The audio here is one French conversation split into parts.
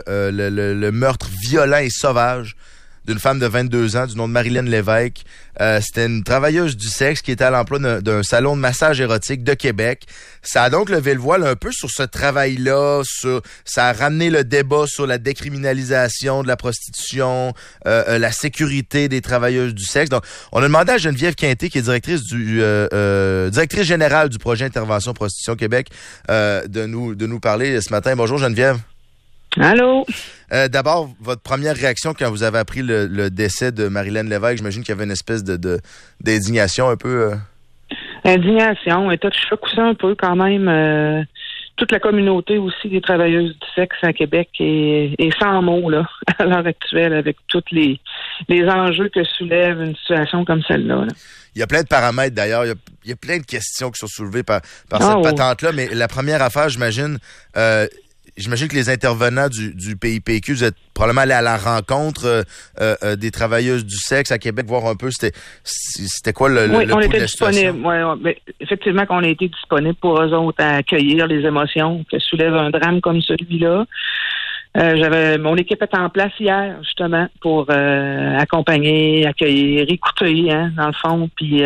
le meurtre violent et sauvage d'une femme de 22 ans du nom de Marilyn Lévesque. C'était une travailleuse du sexe qui était à l'emploi d'un salon de massage érotique de Québec. Ça a donc levé le voile un peu sur ce travail-là. Ça a ramené le débat sur la décriminalisation de la prostitution, la sécurité des travailleuses du sexe. Donc, on a demandé à Geneviève Quinté, qui est directrice générale du projet Intervention Prostitution Québec, de nous parler ce matin. Bonjour Geneviève. Allô? D'abord, votre première réaction quand vous avez appris le décès de Marilyn Lévesque, j'imagine qu'il y avait une espèce d'indignation un peu. Indignation, état de choc aussi un peu quand même. Toute la communauté aussi des travailleuses du sexe à Québec est sans mots là, à l'heure actuelle avec tous les enjeux que soulève une situation comme celle-là. Là. Il y a plein de paramètres d'ailleurs, il y a plein de questions qui sont soulevées par cette patente-là, mais la première affaire, j'imagine que les intervenants du PIPQ, vous êtes probablement allés à la rencontre des travailleuses du sexe à Québec, voir un peu c'était quoi le oui, on pouls était de la situation. disponible. Effectivement qu'on a été disponible pour eux autres à accueillir les émotions que soulève un drame comme celui-là. Mon équipe était en place hier, justement, pour accompagner, accueillir, écouter, dans le fond, puis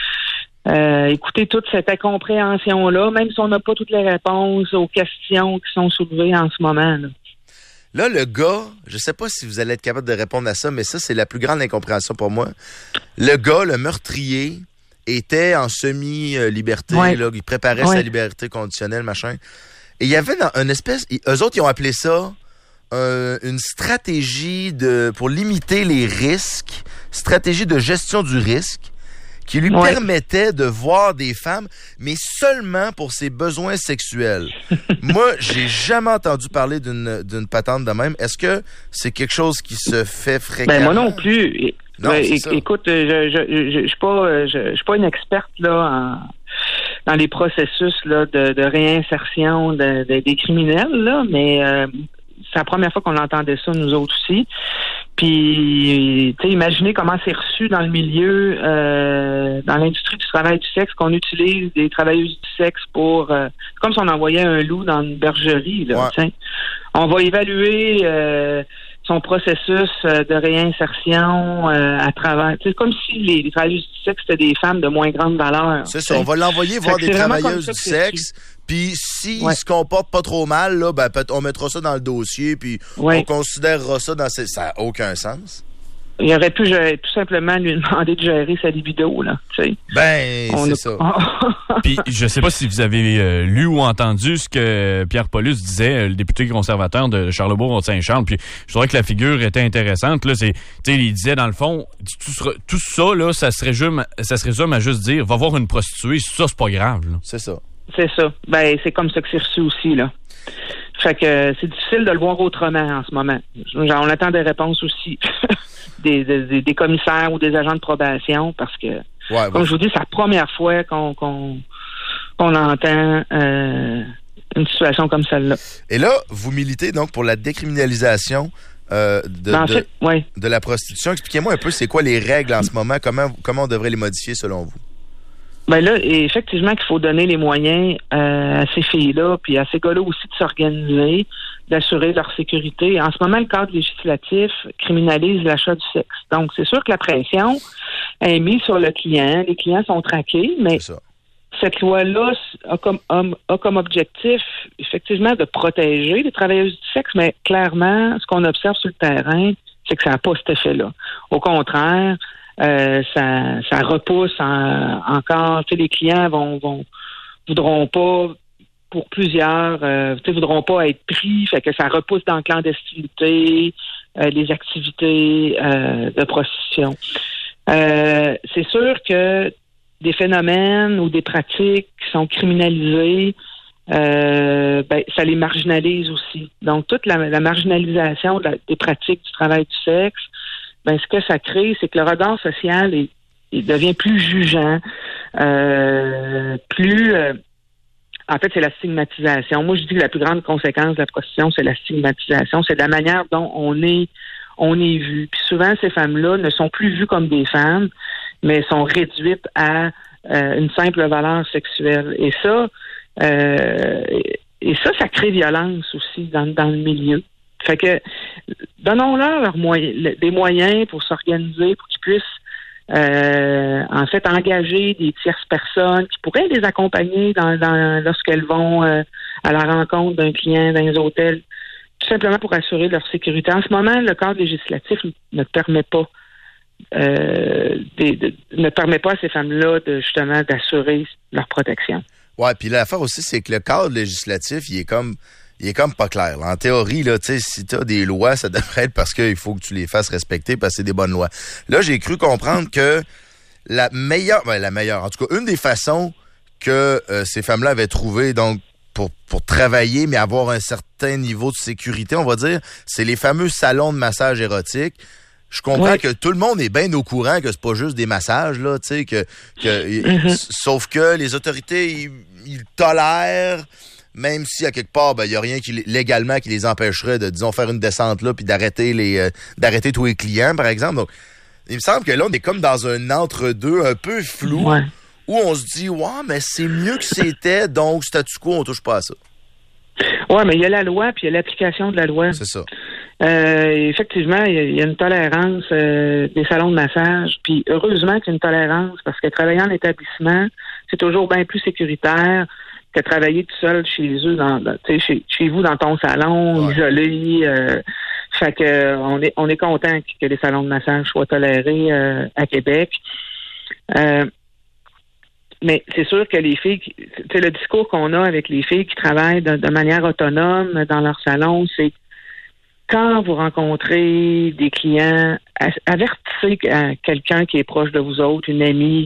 écouter toute cette incompréhension-là, même si on n'a pas toutes les réponses aux questions qui sont soulevées en ce moment. Là, le gars, je sais pas si vous allez être capable de répondre à ça, mais ça, c'est la plus grande incompréhension pour moi. Le gars, le meurtrier, était en semi-liberté, là, il préparait sa liberté conditionnelle, machin. Et il y avait une espèce... Eux autres, ils ont appelé ça une stratégie pour limiter les risques, stratégie de gestion du risque, qui lui permettait de voir des femmes, mais seulement pour ses besoins sexuels. Moi, j'ai jamais entendu parler d'une patente de même. Est-ce que c'est quelque chose qui se fait fréquemment? Ben, moi non plus. Non, écoute, je suis pas une experte là dans les processus là de réinsertion des criminels là, mais c'est la première fois qu'on entendait ça nous autres aussi. Puis, tu sais, imaginez comment c'est reçu dans le milieu, dans l'industrie du travail du sexe, qu'on utilise des travailleuses du sexe pour... comme si on envoyait un loup dans une bergerie, là, t'sais. On va évaluer son processus de réinsertion à travers... C'est comme si les travailleuses du sexe étaient des femmes de moins grande valeur. C'est ça, on va l'envoyer voir des travailleuses du sexe... Puis s'il se comporte pas trop mal, là, ben, on mettra ça dans le dossier, puis on considérera ça dans ça n'a aucun sens. Il aurait pu tout simplement lui demander de gérer sa libido, là, tu sais. Ben, c'est ça. Puis je sais pas si vous avez lu ou entendu ce que Pierre Paulus disait, le député conservateur de Charlesbourg-Saint-Charles. Puis je trouvais que la figure était intéressante. Là, il disait dans le fond, tout ça là, ça se résume à juste dire, va voir une prostituée, ça c'est pas grave. Là. C'est ça. C'est ça. Ben, c'est comme ça que c'est reçu aussi, là. Fait que c'est difficile de le voir autrement en ce moment. On attend des réponses aussi des commissaires ou des agents de probation parce que, comme je vous dis, c'est la première fois qu'on entend une situation comme celle-là. Et là, vous militez donc pour la décriminalisation de la prostitution. Expliquez-moi un peu, c'est quoi les règles en ce moment? Comment on devrait les modifier selon vous? Ben là, effectivement qu'il faut donner les moyens à ces filles-là, puis à ces gars-là aussi de s'organiser, d'assurer leur sécurité. En ce moment, le cadre législatif criminalise l'achat du sexe. Donc, c'est sûr que la pression est mise sur le client. Les clients sont traqués, mais cette loi-là a comme objectif, effectivement, de protéger les travailleuses du sexe, mais clairement, ce qu'on observe sur le terrain, c'est que ça n'a pas cet effet-là. Au contraire, ça repousse encore. Tu sais, les clients voudront pas, pour plusieurs, voudront pas être pris, fait que ça repousse dans la clandestinité, les activités de prostitution. C'est sûr que des phénomènes ou des pratiques qui sont criminalisées, ça les marginalise aussi. Donc, toute la marginalisation des pratiques du travail du sexe, ce que ça crée, c'est que le regard social il devient plus jugeant, en fait, c'est la stigmatisation. Moi, je dis que la plus grande conséquence de la prostitution, c'est la stigmatisation. C'est la manière dont on est vu. Puis souvent, ces femmes-là ne sont plus vues comme des femmes, mais sont réduites à une simple valeur sexuelle. Et ça crée violence aussi dans le milieu. Fait que donnons-leur des moyens pour s'organiser, pour qu'ils puissent en fait engager des tierces personnes qui pourraient les accompagner lorsqu'elles vont à la rencontre d'un client dans les hôtels, tout simplement pour assurer leur sécurité. En ce moment, le cadre législatif ne permet pas ne permet pas à ces femmes-là justement d'assurer leur protection. Ouais, puis l'affaire aussi, c'est que le cadre législatif, il est comme pas clair. Là. En théorie, là, tu sais, si t'as des lois, ça devrait être parce qu'il faut que tu les fasses respecter parce que c'est des bonnes lois. Là, j'ai cru comprendre que la meilleure, en tout cas, une des façons que ces femmes-là avaient trouvé, donc, pour travailler, mais avoir un certain niveau de sécurité, on va dire, c'est les fameux salons de massage érotique. Je comprends que tout le monde est bien au courant que c'est pas juste des massages, là, tu sais, sauf que les autorités, ils tolèrent, même si à quelque part, il y a rien légalement qui les empêcherait de, disons, faire une descente là puis d'arrêter tous les clients, par exemple. Donc, il me semble que là, on est comme dans un entre-deux un peu flou, où on se dit, mais c'est mieux que c'était, donc statu quo, on touche pas à ça. Ouais, mais il y a la loi puis il y a l'application de la loi. C'est ça. Effectivement, il y a une tolérance des salons de massage, puis heureusement qu'il y a une tolérance parce que travailler en établissement, c'est toujours bien plus sécuritaire que travailler tout seul chez eux, chez vous dans ton salon, isolé. Fait que on est content que les salons de massage soient tolérés à Québec. Mais c'est sûr que les filles, c'est le discours qu'on a avec les filles qui travaillent de manière autonome dans leur salon, c'est quand vous rencontrez des clients, avertissez quelqu'un qui est proche de vous autres, une amie.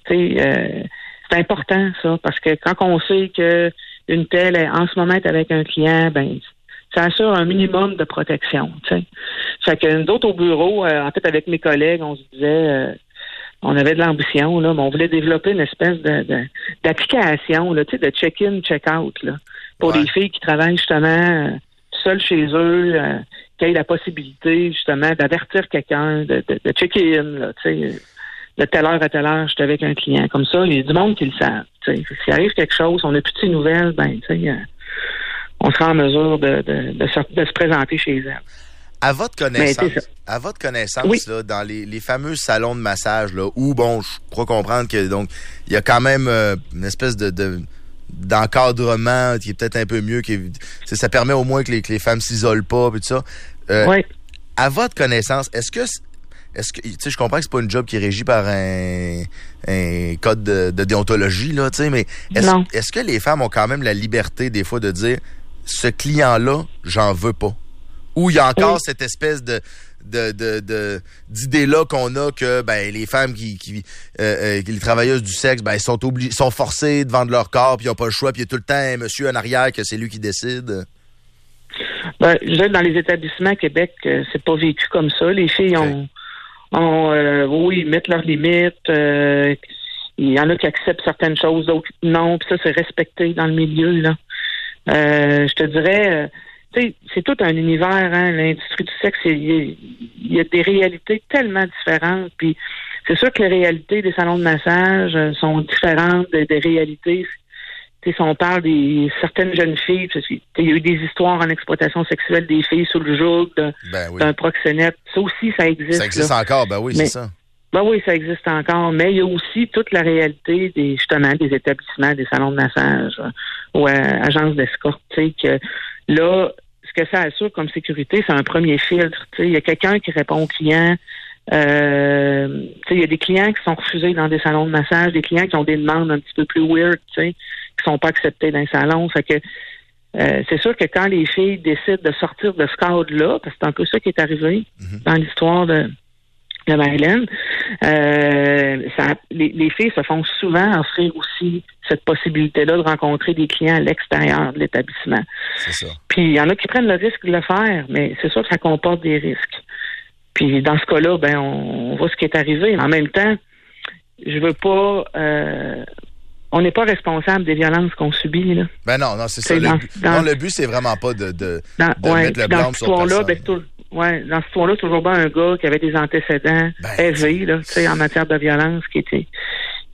C'est important, ça, parce que quand on sait que une telle, en ce moment, est avec un client, ça assure un minimum de protection. T'sais. Fait que nous autres, au bureau, en fait, avec mes collègues, on se disait, on avait de l'ambition, là, mais on voulait développer une espèce d'application, là, de check-in, check-out, là, pour les filles qui travaillent justement seules chez eux, qui aient la possibilité, justement, d'avertir quelqu'un, de check-in, là, tu sais, de telle heure à telle heure, j'étais avec un client. Comme ça, il y a du monde qui le savent. S'il arrive quelque chose, on n'a plus de ces nouvelles, on sera en mesure de se présenter chez elle. À votre connaissance, là, dans les fameux salons de massage, là, où, je crois comprendre que donc il y a quand même une espèce d'encadrement qui est peut-être un peu mieux, ça permet au moins que les femmes s'isolent pas, et tout ça. À votre connaissance, est-ce que tu sais, je comprends que c'est pas une job qui est régie par un code de déontologie, là, tu sais, mais est-ce que les femmes ont quand même la liberté, des fois, de dire, ce client-là, j'en veux pas? Ou il y a encore cette espèce d'idée-là qu'on a que, les femmes les travailleuses du sexe, sont forcées de vendre leur corps, puis ils n'ont pas le choix, puis il y a tout le temps un monsieur en arrière que c'est lui qui décide? Je dirais que dans les établissements à Québec, c'est pas vécu comme ça. Les filles mettent leurs limites. Il y en a qui acceptent certaines choses, d'autres non. Puis ça, c'est respecté dans le milieu, là. Je te dirais, c'est tout un univers, hein, l'industrie du sexe. Il y a des réalités tellement différentes. Puis c'est sûr que les réalités des salons de massage sont différentes des réalités. Si on parle des certaines jeunes filles, il y a eu des histoires en exploitation sexuelle des filles sous le joug d'un proxénète. Ça aussi, ça existe. Ça existe encore, c'est ça. Oui, ça existe encore. Mais il y a aussi toute la réalité des établissements, des salons de massage ou agences d'escorte. Que là, ce que ça assure comme sécurité, c'est un premier filtre. Il y a quelqu'un qui répond aux clients. Il y a des clients qui sont refusés dans des salons de massage, des clients qui ont des demandes un petit peu plus weird, qui sont pas acceptés dans les salons. Fait que c'est sûr que quand les filles décident de sortir de ce cadre-là, parce que c'est un peu ça qui est arrivé dans l'histoire de Marilyn, les filles se font souvent offrir aussi cette possibilité-là de rencontrer des clients à l'extérieur de l'établissement. C'est ça. Puis il y en a qui prennent le risque de le faire, mais c'est sûr que ça comporte des risques. Puis dans ce cas-là, on voit ce qui est arrivé. En même temps, je veux pas... on n'est pas responsable des violences qu'on subit, là. Non, c'est ça. Le but, c'est vraiment pas de mettre le blâme sur personne. Dans cette histoire-là, toujours bien un gars qui avait des antécédents élevés, là, en matière de violence, qui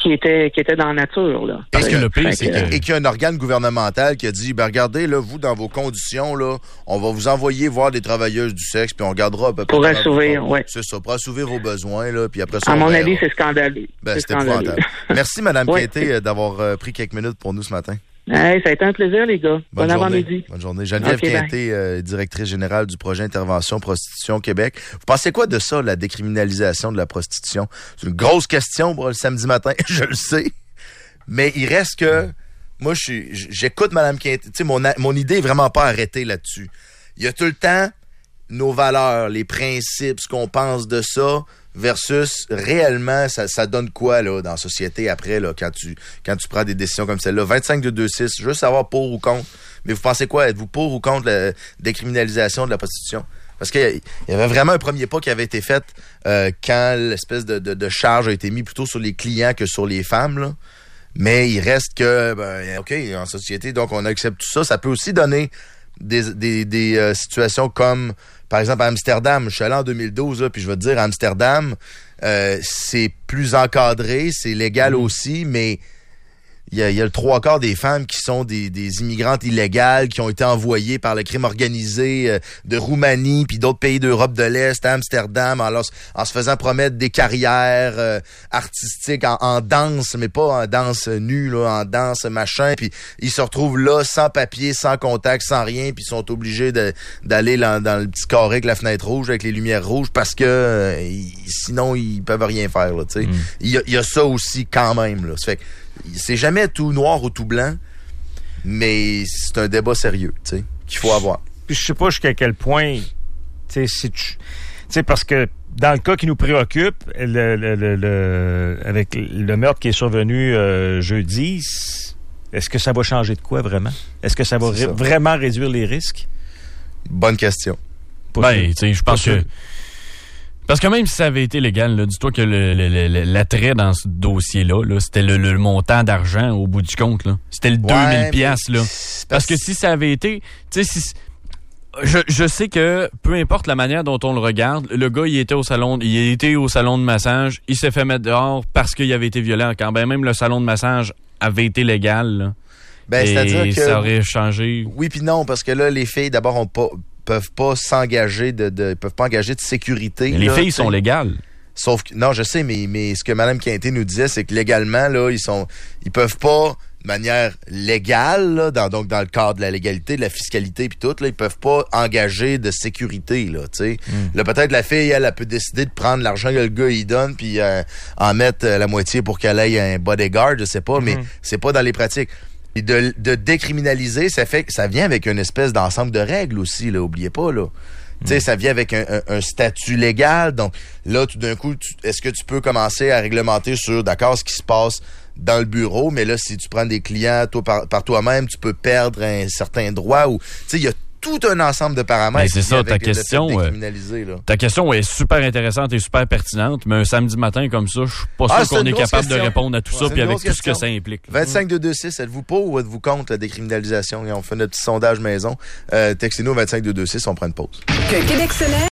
qui était dans la nature, là. Parce que le pire, c'est Et qu'il y a un organe gouvernemental qui a dit, regardez, là, vous, dans vos conditions, là, on va vous envoyer voir des travailleuses du sexe, puis on gardera à peu près... Pour assouvir, oui. C'est ça, pour assouvir vos besoins, là, puis après ça... À mon avis, c'est scandaleux. C'était épouvantable. Merci, Mme Quinté, d'avoir pris quelques minutes pour nous ce matin. Hey, ça a été un plaisir, les gars. Bon avant-midi. Bonne journée. Geneviève Quinté, directrice générale du projet Intervention Prostitution Québec. Vous pensez quoi de ça, la décriminalisation de la prostitution? C'est une grosse question pour le samedi matin, je le sais. Mais il reste que... Moi, j'écoute Mme Quinté. Tu sais, mon idée est vraiment pas arrêtée là-dessus. Il y a tout le temps nos valeurs, les principes, ce qu'on pense de ça... versus réellement, ça donne quoi là dans la société après là quand tu prends des décisions comme celle-là. 25-226, je veux savoir pour ou contre. Mais vous pensez quoi? Êtes-vous pour ou contre la décriminalisation de la prostitution? Parce qu'il y avait vraiment un premier pas qui avait été fait quand l'espèce de charge a été mis plutôt sur les clients que sur les femmes, là. Mais il reste que, OK, en société, donc on accepte tout ça. Ça peut aussi donner des situations comme... Par exemple, à Amsterdam, je suis allé en 2012, là, puis je vais te dire, à Amsterdam, c'est plus encadré, c'est légal aussi, mais il y a le 3/4 des femmes qui sont des immigrantes illégales qui ont été envoyées par le crime organisé de Roumanie puis d'autres pays d'Europe de l'Est à Amsterdam en se faisant promettre des carrières artistiques en danse, mais pas en danse nue, là, en danse machin. Puis ils se retrouvent là sans papier, sans contact, sans rien, puis ils sont obligés d'aller dans le petit carré avec la fenêtre rouge, avec les lumières rouges, parce que sinon ils peuvent rien faire. Là, tu sais. Il y a ça aussi quand même. Là. Ça fait que c'est jamais tout noir ou tout blanc, mais c'est un débat sérieux, tu sais, qu'il faut avoir. Puis je sais pas jusqu'à quel point, tu sais, parce que dans le cas qui nous préoccupe, avec le meurtre qui est survenu jeudi, est-ce que ça va changer de quoi vraiment? Est-ce que ça va vraiment réduire les risques? Bonne question. Ben, tu sais, je pense que... Parce que même si ça avait été légal, là, dis-toi que l'attrait dans ce dossier-là, là, c'était le montant d'argent au bout du compte. Là. C'était le 2000 piastres. Là. Parce que si ça avait été... Tu sais, je sais que peu importe la manière dont on le regarde, le gars, il était au salon de massage, il s'est fait mettre dehors parce qu'il avait été violent. Quand même le salon de massage avait été légal. Là. Ben, c'est-à-dire que ça aurait changé. Oui puis non, parce que là, les filles, d'abord, peuvent pas s'engager peuvent pas engager de sécurité. Mais les filles sont légales. Sauf que, non, je sais, mais ce que Mme Quinté nous disait, c'est que légalement, là, ils peuvent pas, de manière légale, là, donc dans le cadre de la légalité, de la fiscalité puis tout, là, ils peuvent pas engager de sécurité, là, tu sais. Là, peut-être la fille, elle peut décider de prendre l'argent que le gars, il donne puis en mettre la moitié pour qu'elle ait un bodyguard, je sais pas, mais c'est pas dans les pratiques. Et de décriminaliser, ça fait que ça vient avec une espèce d'ensemble de règles aussi, là, oubliez pas, là. Tu sais, ça vient avec un statut légal. Donc, là, tout d'un coup, est-ce que tu peux commencer à réglementer sur, d'accord, ce qui se passe dans le bureau, mais là, si tu prends des clients par toi-même, tu peux perdre un certain droit ou, tu sais, il y a tout un ensemble de paramètres. C'est ça, ta question est super intéressante et super pertinente, mais un samedi matin comme ça, je suis pas sûr qu'on est capable de répondre à tout ça, puis avec tout ce que ça implique. 25-226, êtes-vous pour ou êtes-vous contre la décriminalisation? Et on fait notre petit sondage maison. Textez-nous 25-226, on prend une pause. Québec célèbre.